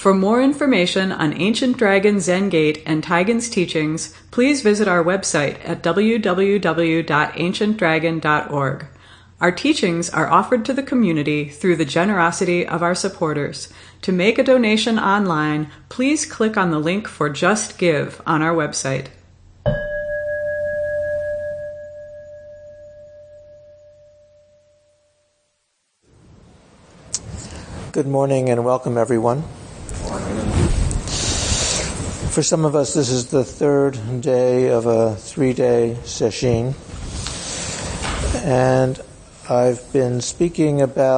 For more information on Ancient Dragon Zen Gate and Taigen's teachings, please visit our website at www.ancientdragon.org. Our teachings are offered to the community through the generosity of our supporters. To make a donation online, please click on the link for Just Give on our website. Good morning and welcome, everyone. For some of us, this is the third day of a 3-day session, and I've been speaking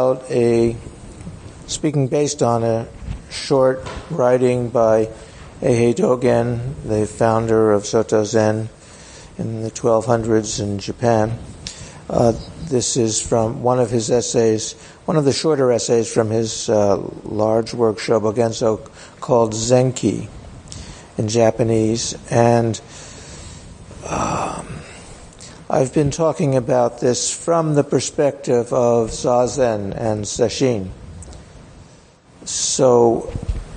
based on a short writing by Eihei Dogen, the founder of Soto Zen in the 1200s in Japan. This is from one of his essays, one of the shorter essays from his large work, Shobogenzo, called Zenki in Japanese. And I've been talking about this from the perspective of Zazen and Sesshin. So,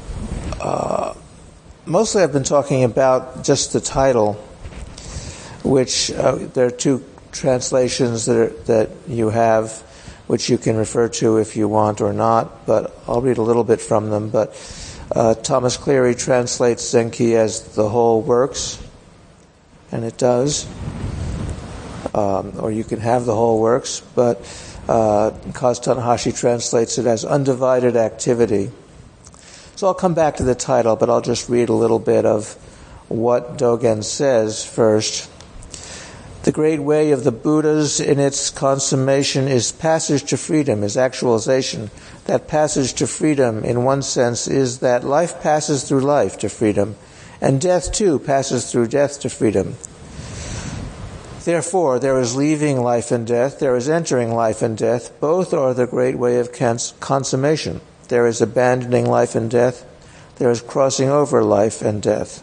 mostly I've been talking about just the title, which there are two translations that you have, which you can refer to if you want or not, but I'll read a little bit from them. But Thomas Cleary translates Zenki as the whole works, and it does. Or you can have the whole works, but Kaz Tanahashi translates it as undivided activity. So I'll come back to the title, but I'll just read a little bit of what Dogen says first. The great way of the Buddhas in its consummation is passage to freedom, is actualization. That passage to freedom, in one sense, is that life passes through life to freedom, and death, too, passes through death to freedom. Therefore, there is leaving life and death, there is entering life and death. Both are the great way of consummation. There is abandoning life and death, there is crossing over life and death.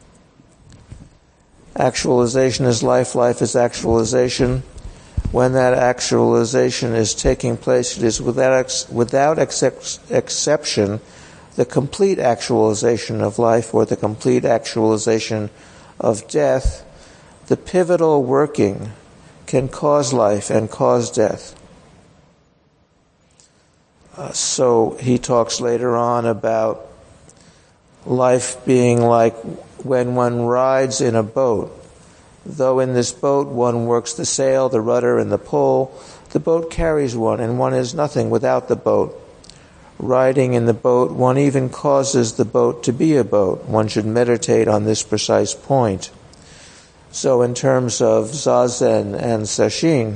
Actualization is life, life is actualization. When that actualization is taking place, it is without exception the complete actualization of life or the complete actualization of death. The pivotal working can cause life and cause death. So he talks later on about life being like when one rides in a boat. Though in this boat one works the sail, the rudder, and the pole, the boat carries one, and one is nothing without the boat. Riding in the boat, one even causes the boat to be a boat. One should meditate on this precise point. So in terms of Zazen and Sesshin,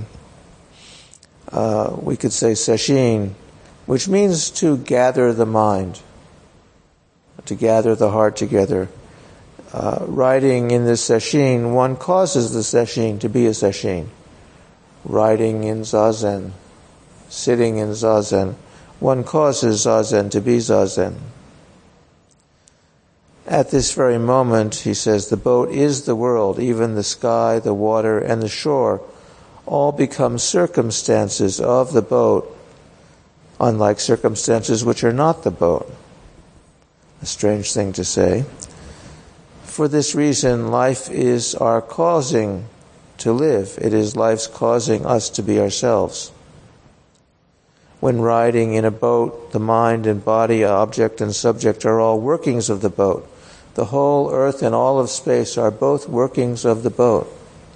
we could say Sesshin, which means to gather the mind, to gather the heart together. Riding in this Sesshin, one causes the Sesshin to be a Sesshin. Riding in Zazen, sitting in Zazen, one causes Zazen to be Zazen. At this very moment, he says, the boat is the world, even the sky, the water, and the shore all become circumstances of the boat, unlike circumstances which are not the boat. A strange thing to say. For this reason, life is our causing to live. It is life's causing us to be ourselves. When riding in a boat, the mind and body, object and subject are all workings of the boat. The whole earth and all of space are both workings of the boat.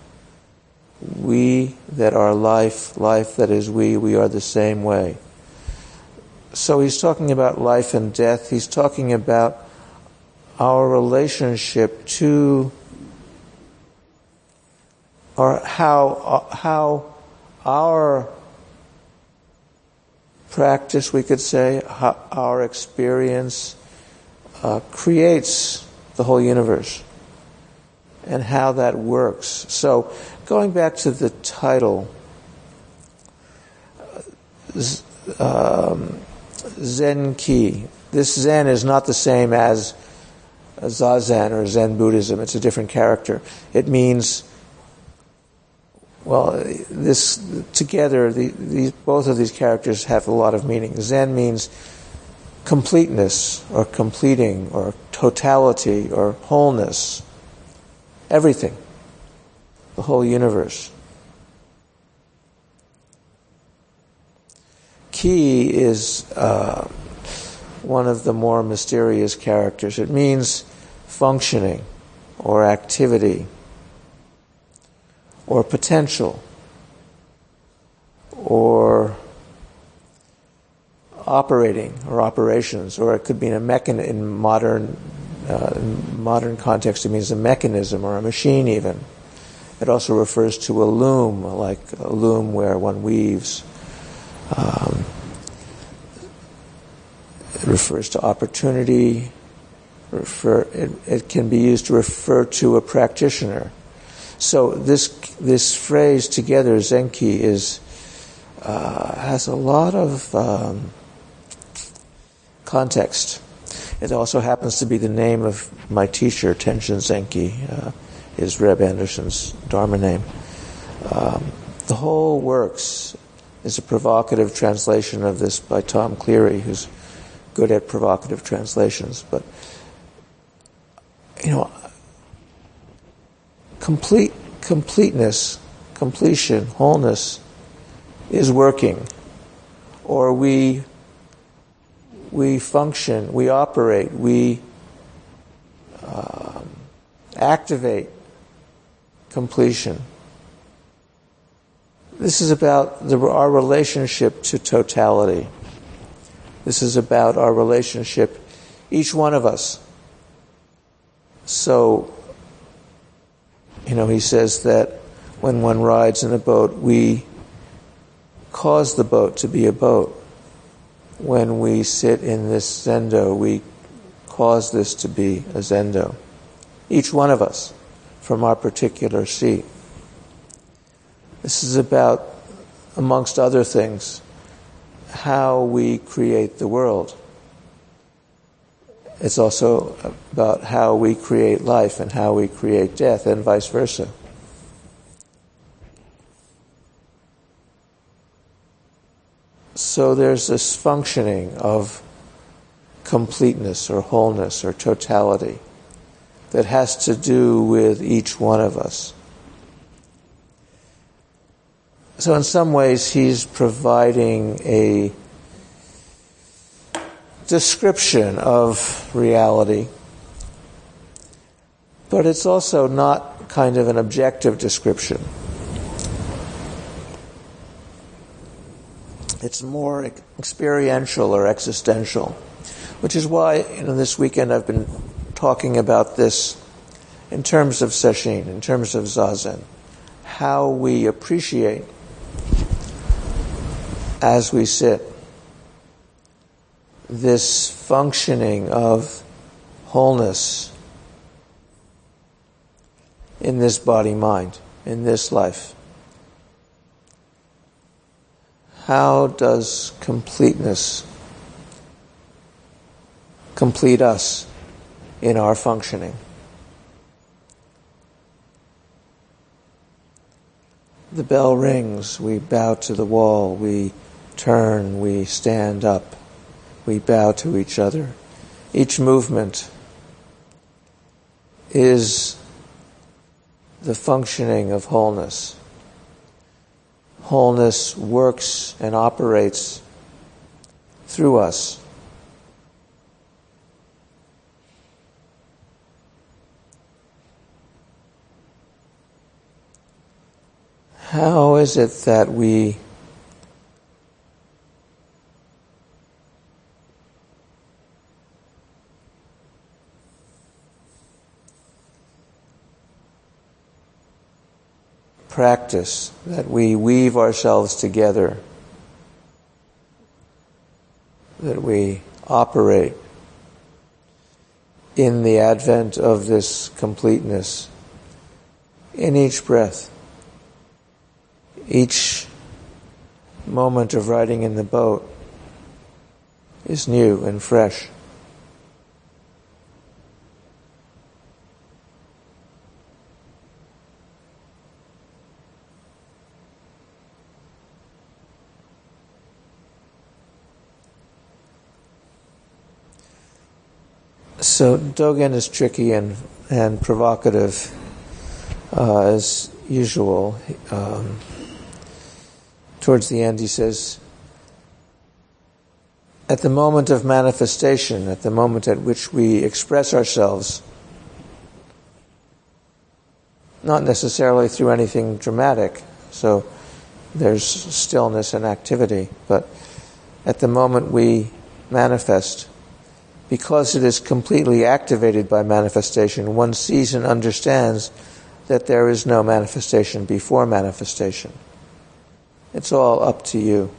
We that are life, life that is we are the same way. So he's talking about life and death. He's talking about our relationship to, or how our practice, we could say, how our experience creates the whole universe, and how that works. So, going back to the title, Zenki. This Zen is not the same as Zazen or Zen Buddhism. It's a different character. It means, well, this together, both of these characters have a lot of meaning. Zen means completeness or completing or totality or wholeness. Everything. The whole universe. Ki is one of the more mysterious characters. It means functioning or activity or potential or operating or operations, or it could be in modern context it means a mechanism or a machine even. It also refers to a loom, like a loom where one weaves. It refers to opportunity. It can be used to refer to a practitioner. So this phrase together, Zenki, has a lot of context. It also happens to be the name of my teacher, Tenshin Zenki, is Reb Anderson's Dharma name. The whole works is a provocative translation of this by Tom Cleary, who's good at provocative translations. But, completeness, completion, wholeness is working. Or we function, we operate, we activate completion. This is about our relationship to totality. This is about our relationship, each one of us. So, he says that when one rides in a boat, we cause the boat to be a boat. When we sit in this zendo, we cause this to be a zendo. Each one of us, from our particular seat. This is about, amongst other things, how we create the world. It's also about how we create life and how we create death, and vice versa. So there's this functioning of completeness or wholeness or totality that has to do with each one of us. So in some ways he's providing a description of reality, but it's also not kind of an objective description. It's more experiential or existential, which is why this weekend I've been talking about this in terms of sesshin, in terms of zazen, how we appreciate as we sit this functioning of wholeness in this body-mind, in this life. How does completeness complete us in our functioning? The bell rings, we bow to the wall, we turn, we stand up, we bow to each other. Each movement is the functioning of wholeness. Wholeness works and operates through us. How is it that we practice, that we weave ourselves together, that we operate in the advent of this completeness in each breath? Each moment of riding in the boat is new and fresh. So Dogen is tricky and provocative as usual. Towards the end he says, at the moment of manifestation, at the moment at which we express ourselves, not necessarily through anything dramatic, so there's stillness and activity, but at the moment we manifest, because it is completely activated by manifestation, one sees and understands that there is no manifestation before manifestation. It's all up to you.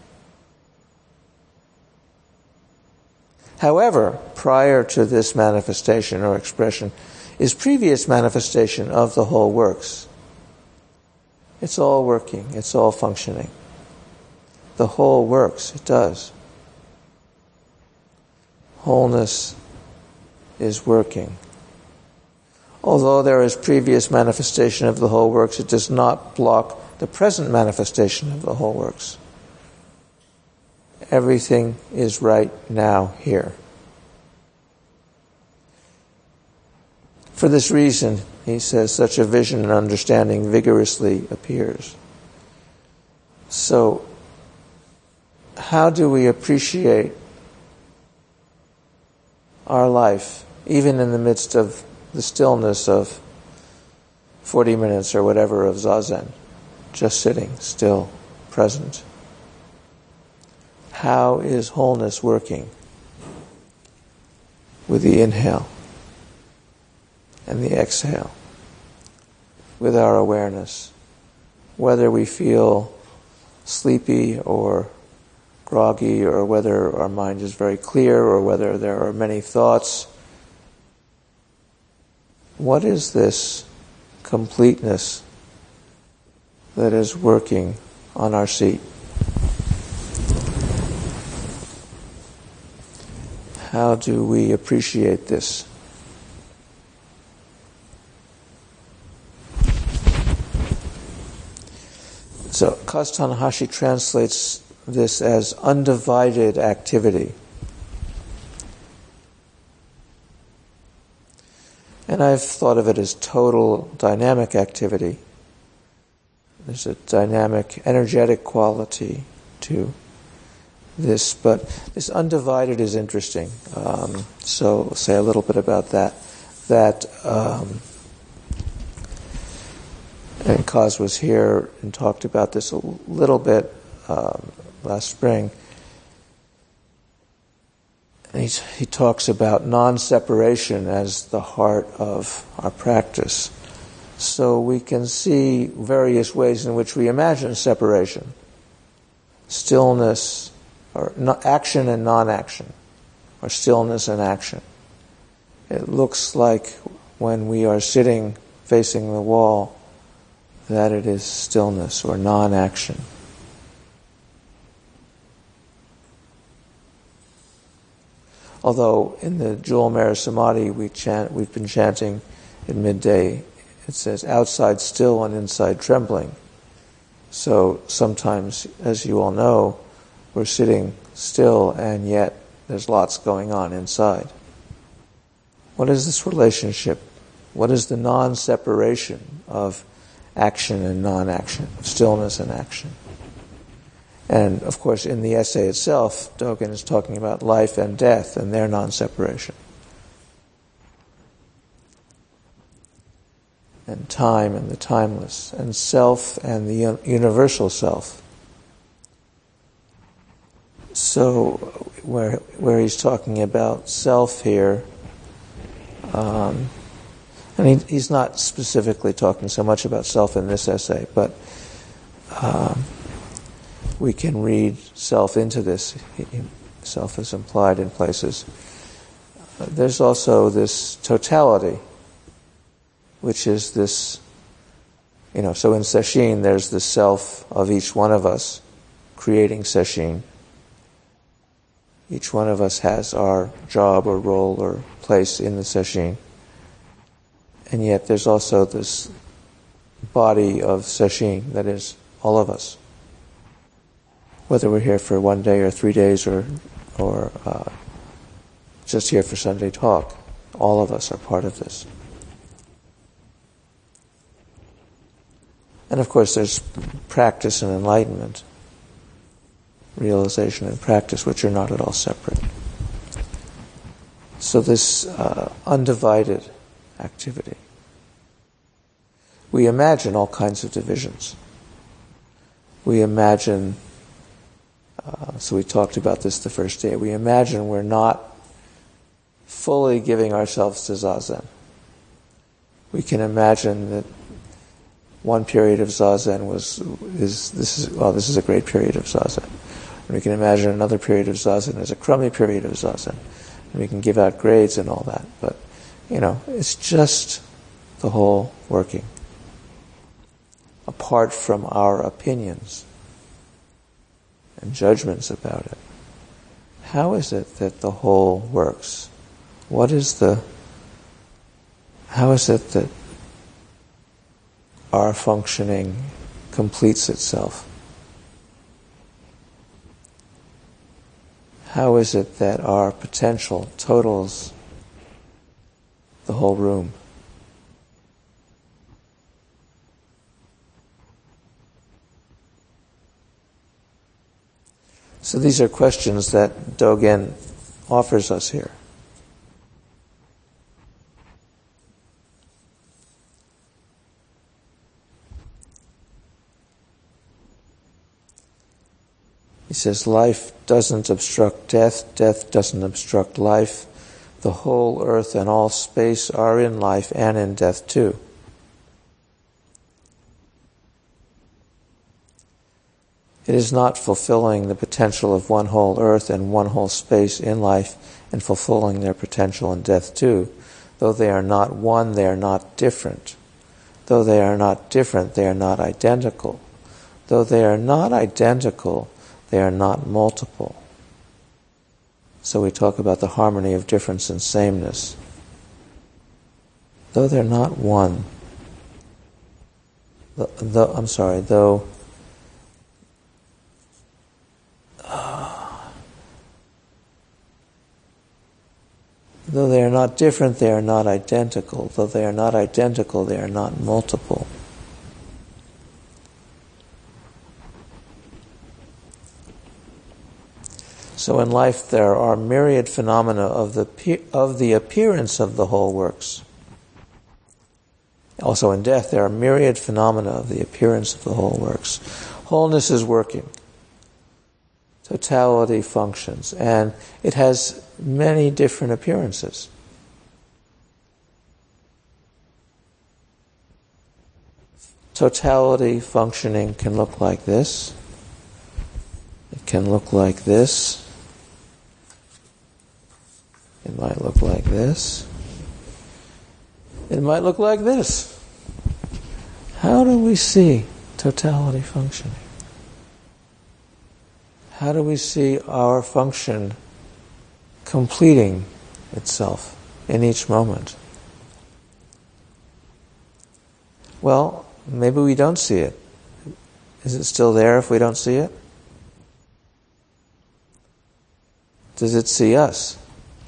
However, prior to this manifestation or expression is previous manifestation of the whole works. It's all working, it's all functioning. The whole works, it does. Wholeness is working. Although there is previous manifestation of the whole works, it does not block the present manifestation of the whole works. Everything is right now here. For this reason, he says, such a vision and understanding vigorously appears. So, how do we appreciate our life, even in the midst of the stillness of 40 minutes or whatever of Zazen, just sitting still, present? How is wholeness working? With the inhale and the exhale, with our awareness, whether we feel sleepy or groggy, or whether our mind is very clear, or whether there are many thoughts. What is this completeness that is working on our seat? How do we appreciate this? So Kaz Tanahashi translates this as undivided activity. And I've thought of it as total dynamic activity. There's a dynamic, energetic quality to this, but this undivided is interesting. So I'll say a little bit about that. And Kaz was here and talked about this a little bit last spring. And he talks about non-separation as the heart of our practice. So we can see various ways in which we imagine separation. Stillness, or action and non-action, or stillness and action. It looks like when we are sitting facing the wall that it is stillness or non-action. Although in the Jewel Mara Samadhi we've been chanting in midday, it says outside still and inside trembling. So sometimes, as you all know, we're sitting still and yet there's lots going on inside. What is this relationship? What is the non-separation of action and non-action, of stillness and action? And of course, in the essay itself, Dogen is talking about life and death and their non-separation. And time and the timeless, and self and the universal self. So, where he's talking about self here, and he's not specifically talking so much about self in this essay, but we can read self into this. Self is implied in places. There's also this totality, which is this, so in Sesshin there's the self of each one of us creating Sesshin. Each one of us has our job or role or place in the Sesshin. And yet there's also this body of Sesshin that is all of us. Whether we're here for 1 day or 3 days or just here for Sunday talk. All of us are part of this. And of course there's practice and enlightenment, realization and practice, which are not at all separate. So this undivided activity. We imagine all kinds of divisions. We imagine, so we talked about this the first day, we imagine we're not fully giving ourselves to Zazen. We can imagine that one period of Zazen this is a great period of Zazen. And we can imagine another period of Zazen as a crummy period of Zazen. And we can give out grades and all that. But, it's just the whole working. Apart from our opinions and judgments about it. How is it that the whole works? How is it that our functioning completes itself? How is it that our potential totals the whole room? So these are questions that Dogen offers us here. He says, life doesn't obstruct death, death doesn't obstruct life. The whole earth and all space are in life and in death too. It is not fulfilling the potential of one whole earth and one whole space in life and fulfilling their potential in death too. Though they are not one, they are not different. Though they are not different, they are not identical. Though they are not identical, they are not multiple. So we talk about the harmony of difference and sameness. Though they're not one, though they are not different, they are not identical. Though they are not identical, they are not multiple. So in life there are myriad phenomena of the appearance of the whole works. Also in death there are myriad phenomena of the appearance of the whole works. Wholeness is working. Totality functions. And it has many different appearances. Totality functioning can look like this. It can look like this. It might look like this. It might look like this. How do we see totality functioning? How do we see our function completing itself in each moment? Well, maybe we don't see it. Is it still there if we don't see it? Does it see us?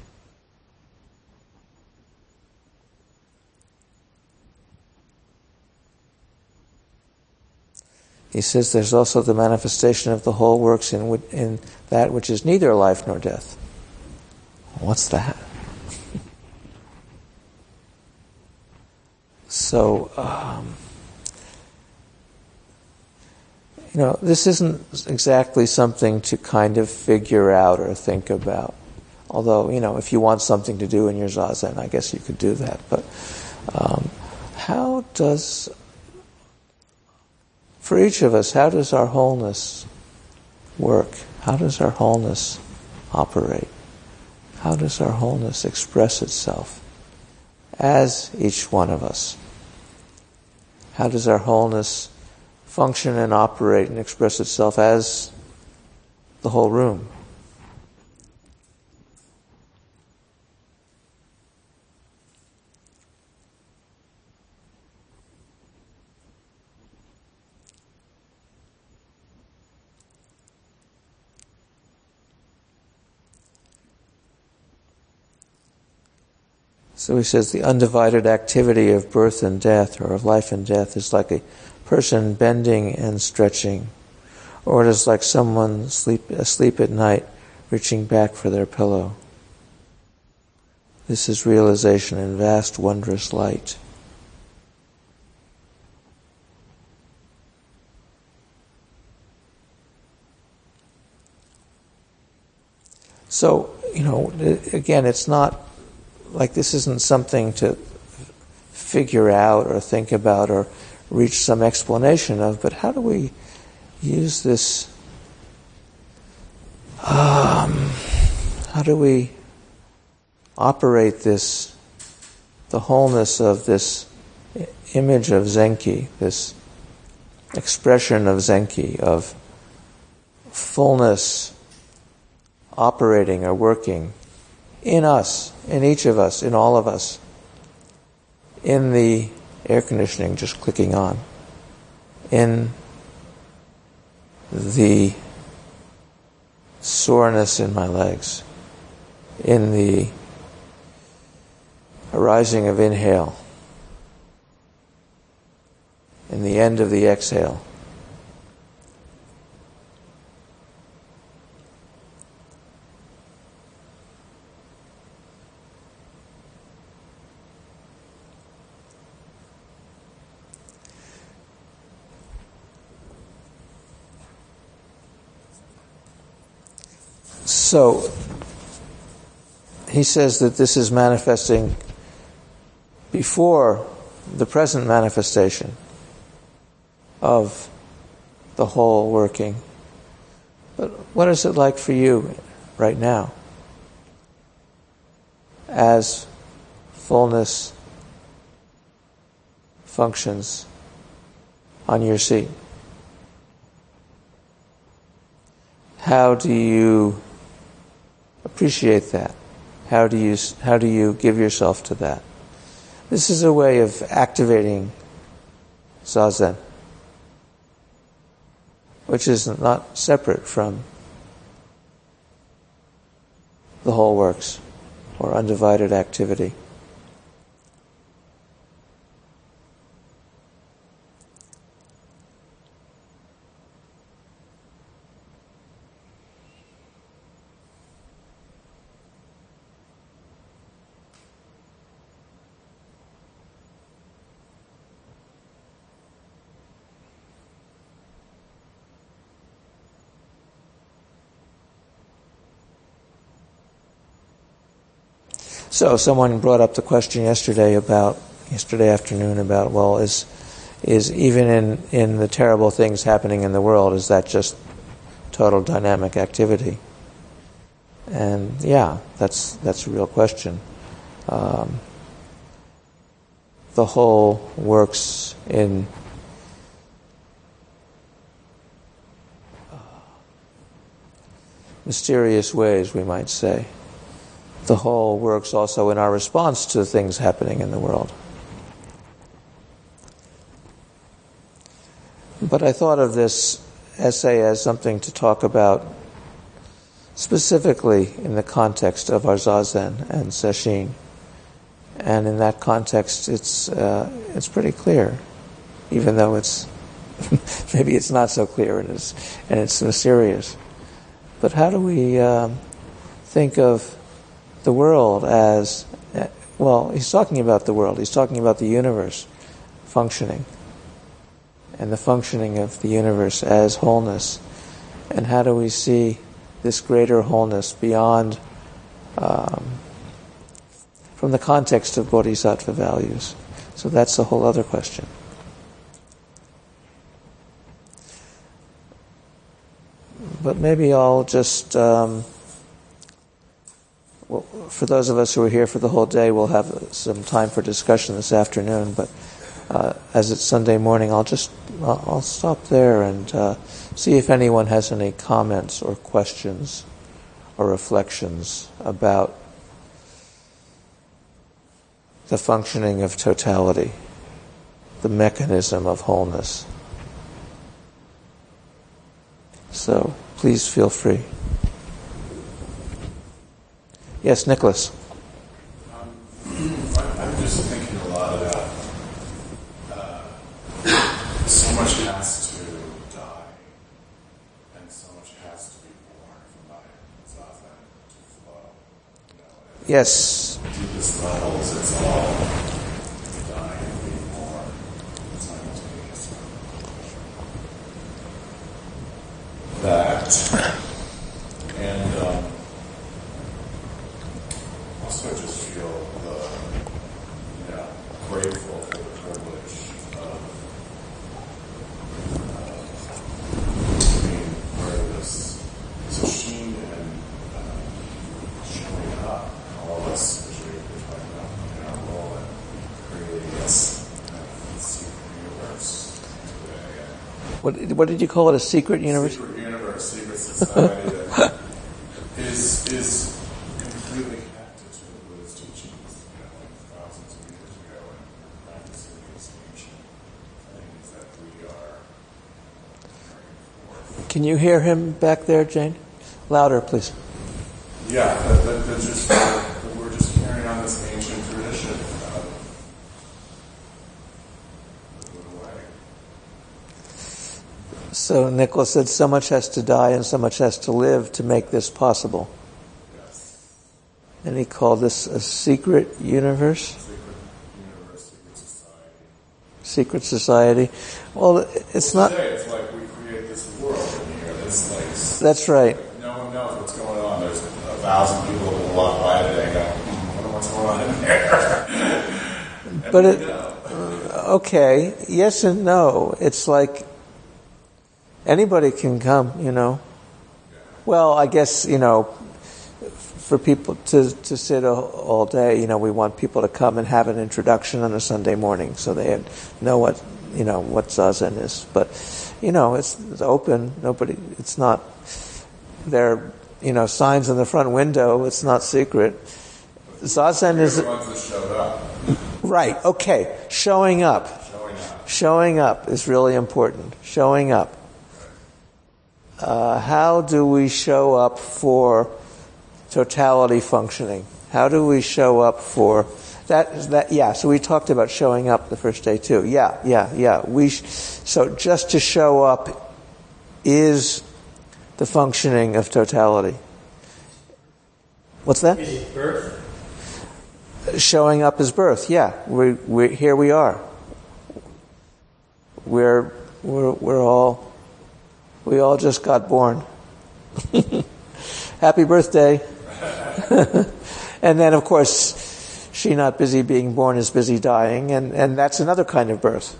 He says there's also the manifestation of the whole works in that which is neither life nor death. What's that? So, this isn't exactly something to kind of figure out or think about. Although, if you want something to do in your zazen, I guess you could do that. But for each of us, how does our wholeness work? How does our wholeness operate? How does our wholeness express itself as each one of us? How does our wholeness function and operate and express itself as the whole room? So he says the undivided activity of birth and death, or of life and death, is like a person bending and stretching, or it is like someone asleep at night reaching back for their pillow. This is realization in vast, wondrous light. So, again, it's not like this isn't something to figure out or think about or reach some explanation of, but how do we use this? How do we operate this, the wholeness of this image of Zenki, this expression of Zenki, of fullness operating or working in us, in each of us, in all of us, in the air conditioning just clicking on, in the soreness in my legs, in the arising of inhale, in the end of the exhale. So, he says that this is manifesting before the present manifestation of the whole working. But what is it like for you right now as fullness functions on your seat? How do you appreciate that? How do you give yourself to that? This is a way of activating Zazen, which is not separate from the whole works or undivided activity. So someone brought up the question yesterday afternoon about, well, is even in the terrible things happening in the world, is that just total dynamic activity? And yeah, that's a real question. The whole works in mysterious ways, we might say. The whole works also in our response to things happening in the world. But I thought of this essay as something to talk about specifically in the context of our Zazen and Sesshin. And in that context, it's pretty clear, even though it's maybe it's not so clear and it's mysterious. But how do we think of the world as, well, he's talking about the world, he's talking about the universe functioning, and the functioning of the universe as wholeness. And how do we see this greater wholeness beyond, from the context of bodhisattva values? So that's a whole other question. But maybe I'll just, well, for those of us who are here for the whole day, we'll have some time for discussion this afternoon. But as it's Sunday morning, I'll stop there and see if anyone has any comments or questions or reflections about the functioning of totality, the mechanism of wholeness. So please feel free. Yes, Nicholas. I'm just thinking a lot about so much has to die, and so much has to be born for my zazen to flow. Yes. At the deepest levels, it's all dying and being born simultaneously. That, and also just feel grateful for the privilege of being part of this sesshin and showing up, all of us, as we were talking about, in our role in creating this secret universe today. What did you call it? A secret universe? Secret universe, secret society that is completely connected to the Buddha's teachings, thousands of years ago, and practicing these ancient things that we are carrying forth. Can you hear him back there, Jane? Louder, please. Yeah, that we're just carrying on this ancient tradition of the Buddha way. So Nicholas said so much has to die and so much has to live to make this possible. Yes. And he called this a secret universe? Secret universe, secret society. Secret society. Well, it's not... Today, it's like we create this world in here. This like, That's right. no one knows what's going on. There's 1,000 people that will walk by today and go, I wonder what's going on in there. But okay, yes and no. It's like anybody can come, Well, I guess, for people to sit all day, we want people to come and have an introduction on a Sunday morning so they know what Zazen is. But, it's open. It's not, there are, signs in the front window. It's not secret. Zazen is... the ones that showed up. Right, okay. Showing up. Showing up is really important. Showing up. How do we show up for totality functioning? How do we show up for that? Yeah. So we talked about showing up the first day too. Yeah. So just to show up is the functioning of totality. What's that? Is it birth? Showing up is birth. Yeah. We here we are. We all just got born. Happy birthday. And then, of course, she not busy being born is busy dying, and that's another kind of birth.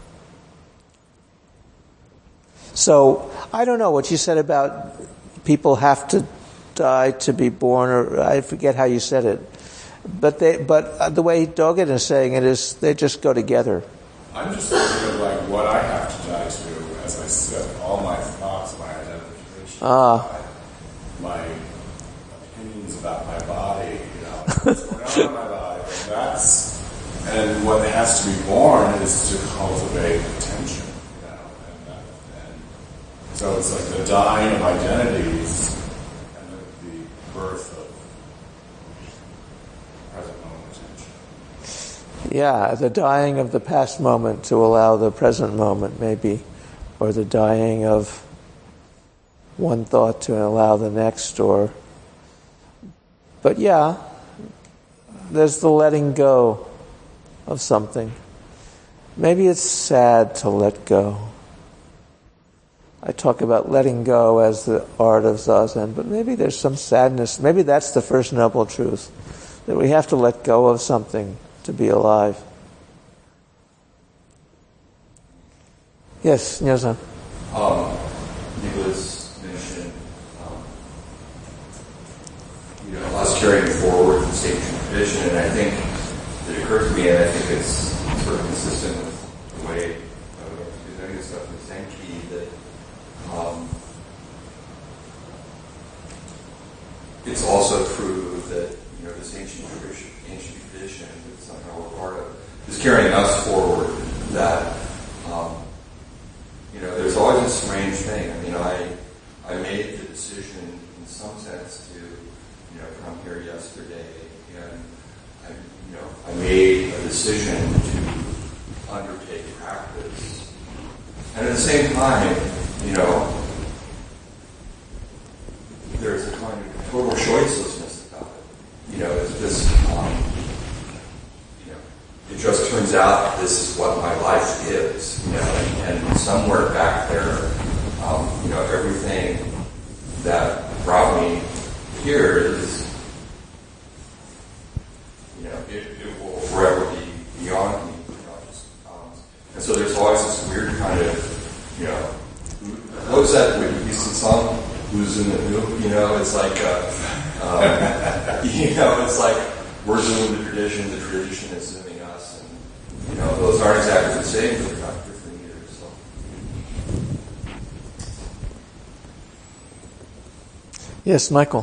So, I don't know what you said about people have to die to be born, or I forget how you said it. But the way Dogen is saying it is they just go together. I'm just thinking of like what I have to die to as I sit. All my thoughts, my identification, my opinions about my body, what's going on in my body. And what has to be born is to cultivate attention, and so it's like the dying of identities and the birth of present moment attention. Yeah, the dying of the past moment to allow the present moment, maybe, or the dying of one thought to allow the next, but yeah, there's the letting go of something. Maybe it's sad to let go. I talk about letting go as the art of Zazen, but maybe there's some sadness. Maybe that's the first noble truth, that we have to let go of something to be alive. Yes, Nyosan. Nicholas mentioned us carrying forward the ancient tradition, and I think it occurred to me, and I think it's sort of consistent with the way I doing this stuff in the same key, that it's also true that this ancient tradition that somehow we're part of is carrying us forward. That there's always a strange thing. I made the decision in some sense to come here yesterday, and I made decision to undertake practice. And at the same time, there's a kind of total choicelessness about it. It's just, it just turns out this is what my life is, and somewhere back there, everything that brought me here is, it will forever be beyond me, and so there's always this weird kind of, what was that Whitney Houston song? Who's in the who? It's like, it's like we're doing the tradition is doing us, and those aren't exactly the same, but they're not different either. So. Yes, Michael.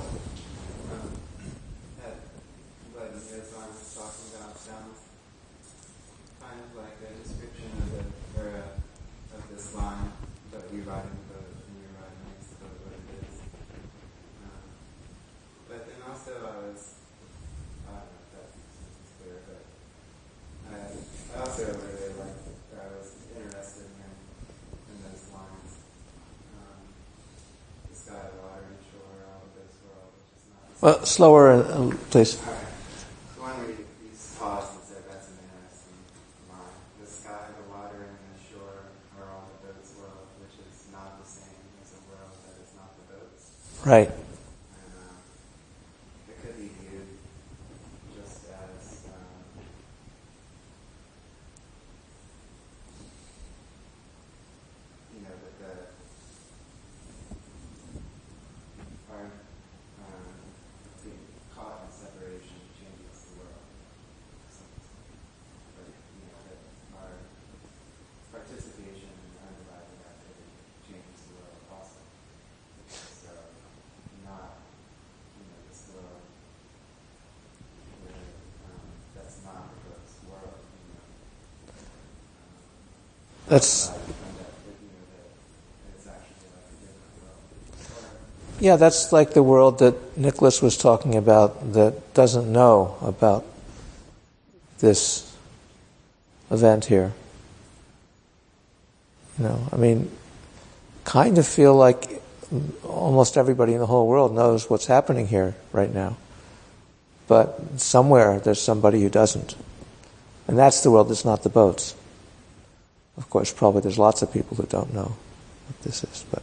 What Nirvana was talking about sounds kind of like a description of this line, but you riding the boat and you're riding next to the boat, what it is. But then also I don't know if that's clear, but I also really like, I was interested in those lines. The sky, the water, and shore, all of this world, which is not... Well, slower, please. All right. The one where you paused and said, that's an interesting line. The sky, the water, and the shore are all the boat's world, which is not the same as a world that is not the boat's. Right. And it could be viewed just as that being caught in separation changes the world. But that our participation in undivided activity changes the world also. So not this world where that's not the book's world. That's... It's actually like a different world. Yeah, that's like the world that Nicholas was talking about that doesn't know about this event here. Kind of feel like almost everybody in the whole world knows what's happening here right now. But somewhere there's somebody who doesn't. And that's the world that's not the boats. Of course, probably there's lots of people who don't know what this is, but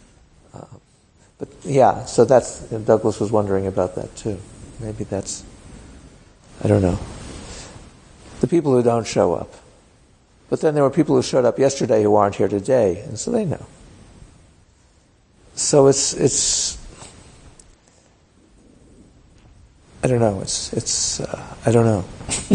yeah, so that's, Douglas was wondering about that too. Maybe that's, I don't know. The people who don't show up. But then there were people who showed up yesterday who aren't here today, and so they know. So it's I don't know, I don't know.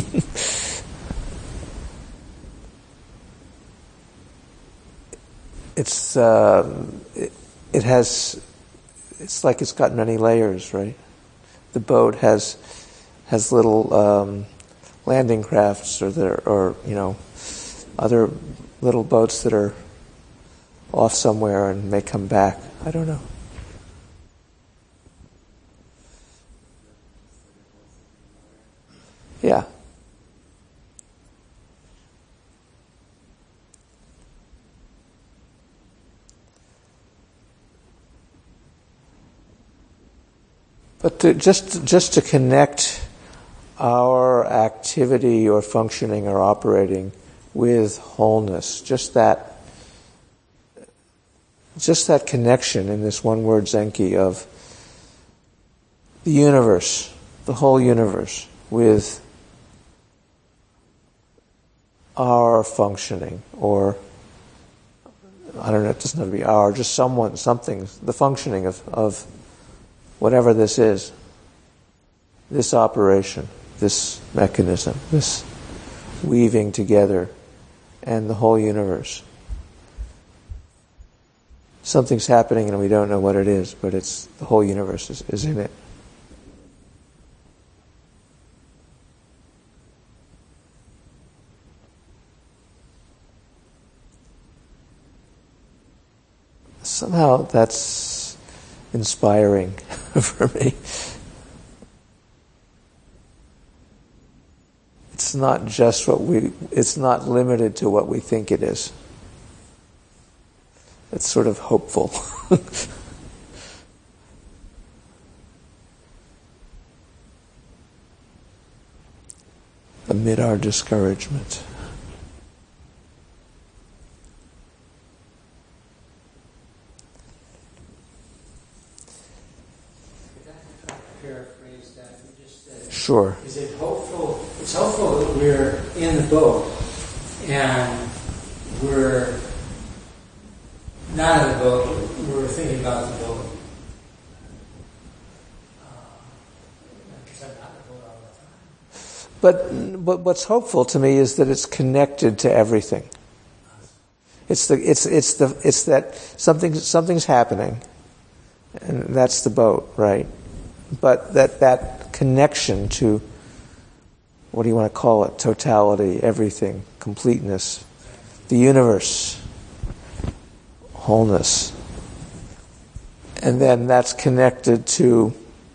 It's like it's got many layers, right? The boat has little landing crafts or other little boats that are off somewhere and may come back. I don't know. Yeah. But just to connect our activity or functioning or operating with wholeness, just that connection in this one word Zenki of the universe, the whole universe, with our functioning, or I don't know, it doesn't have to be our, just something, the functioning of whatever this is, this operation, this mechanism, this weaving together, and the whole universe. Something's happening and we don't know what it is, but it's the whole universe is in it. Somehow that's inspiring for me. it's not just it's not limited to what we think it is. It's sort of hopeful. Amid our discouragement. Paraphrase that you just said. Sure. Is it hopeful? It's hopeful that we're in the boat and we're not in the boat. We're thinking about the boat. Because I'm not in the boat all the time. But what's hopeful to me is that it's connected to everything. It's that something's happening, and that's the boat, right? But that connection to, what do you want to call it? Totality, everything, completeness, the universe, wholeness. And then that's connected to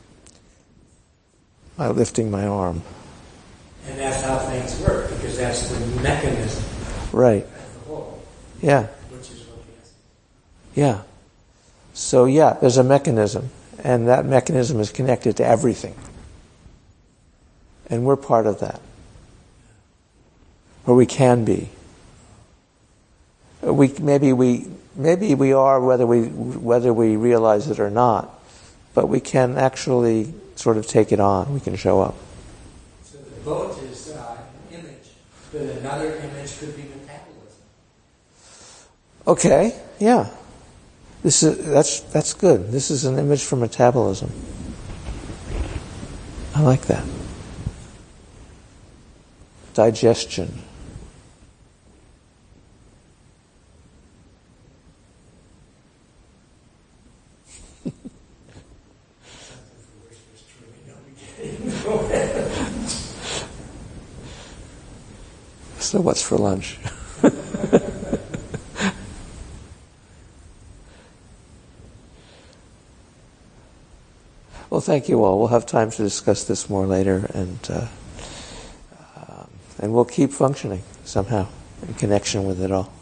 my lifting my arm. And that's how things work, because that's the mechanism. Right. Of the whole. Yeah. Which is what he has. Yeah. So yeah, there's a mechanism, and that mechanism is connected to everything. And we're part of that. Or we can be. Maybe we are, whether we realize it or not, but we can actually sort of take it on. We can show up. So the boat is an image, but another image could be metabolism. Okay, yeah. That's good. This is an image for metabolism. I like that. Digestion. So what's for lunch? Well, thank you all. We'll have time to discuss this more later, and we'll keep functioning somehow in connection with it all.